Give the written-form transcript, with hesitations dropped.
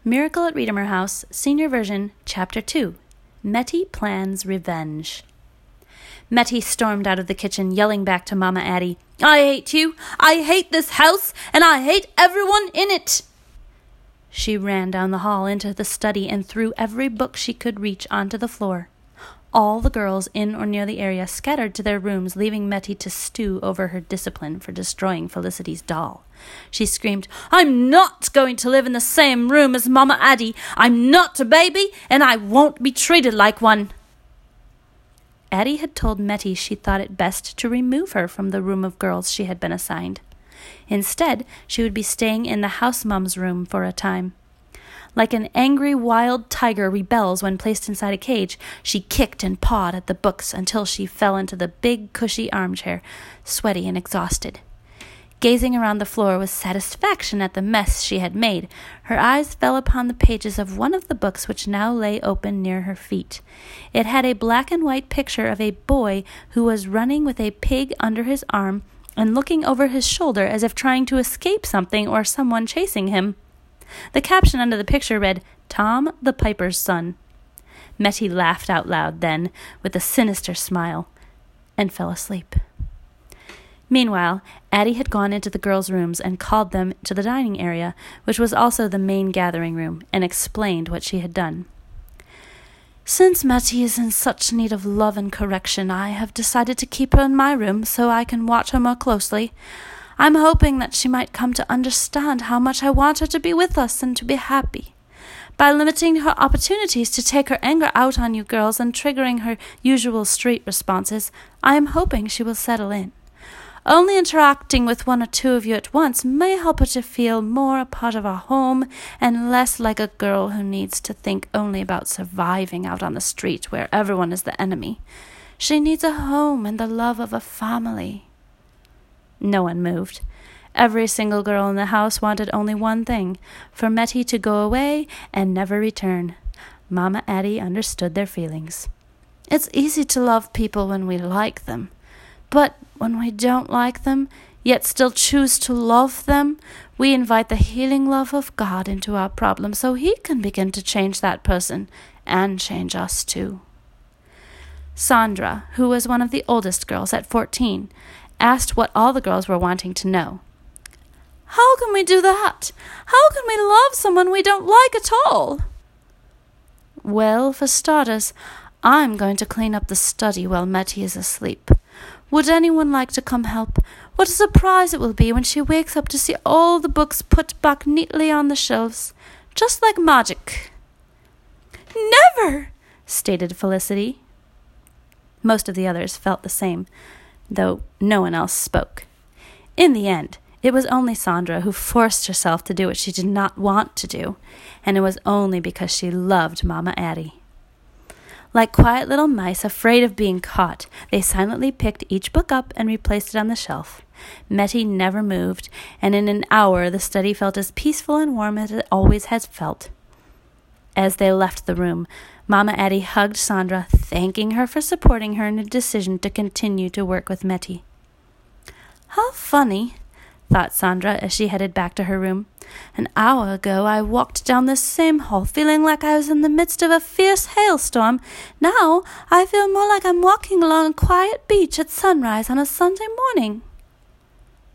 Miracle at Redeemer House, Senior Version, Chapter 2. Metty Plans Revenge. Metty stormed out of the kitchen, yelling back to Mama Addie, "I hate you! I hate this house! And I hate everyone in it!" She ran down the hall into the study and threw every book she could reach onto the floor. All the girls in or near the area scattered to their rooms, leaving Metty to stew over her discipline for destroying Felicity's doll. She screamed, "I'm not going to live in the same room as Mama Addie. I'm not a baby, and I won't be treated like one." Addie had told Metty she thought it best to remove her from the room of girls she had been assigned. Instead, she would be staying in the house mom's room for a time. Like an angry wild tiger rebels when placed inside a cage, she kicked and pawed at the books until she fell into the big, cushy armchair, sweaty and exhausted. Gazing around the floor with satisfaction at the mess she had made, her eyes fell upon the pages of one of the books which now lay open near her feet. It had a black and white picture of a boy who was running with a pig under his arm and looking over his shoulder as if trying to escape something or someone chasing him. The caption under the picture read, "Tom the Piper's Son." Metty laughed out loud then, with a sinister smile, and fell asleep. Meanwhile, Addie had gone into the girls' rooms and called them to the dining area, which was also the main gathering room, and explained what she had done. "Since Metty is in such need of love and correction, I have decided to keep her in my room so I can watch her more closely. I'm hoping that she might come to understand how much I want her to be with us and to be happy. By limiting her opportunities to take her anger out on you girls and triggering her usual street responses, I am hoping she will settle in. Only interacting with one or two of you at once may help her to feel more a part of our home and less like a girl who needs to think only about surviving out on the street where everyone is the enemy. She needs a home and the love of a family." No one moved. Every single girl in the house wanted only one thing, for Metty to go away and never return. Mama Addie understood their feelings. "It's easy to love people when we like them. But when we don't like them, yet still choose to love them, we invite the healing love of God into our problem so He can begin to change that person and change us too." Sandra, who was one of the oldest girls at 14, asked what all the girls were wanting to know. "How can we do that? How can we love someone we don't like at all?" "Well, for starters, I'm going to clean up the study while Metty is asleep. Would anyone like to come help? What a surprise it will be when she wakes up to see all the books put back neatly on the shelves, just like magic." "Never!" stated Felicity. Most of the others felt the same, though no one else spoke. In the end, it was only Sandra who forced herself to do what she did not want to do, and it was only because she loved Mama Addie. Like quiet little mice afraid of being caught, they silently picked each book up and replaced it on the shelf. Metty never moved, and in an hour the study felt as peaceful and warm as it always had felt. As they left the room, Mama Addie hugged Sandra, thanking her for supporting her in her decision to continue to work with Metty. "How funny," thought Sandra as she headed back to her room. "An hour ago I walked down this same hall feeling like I was in the midst of a fierce hailstorm. Now I feel more like I'm walking along a quiet beach at sunrise on a Sunday morning."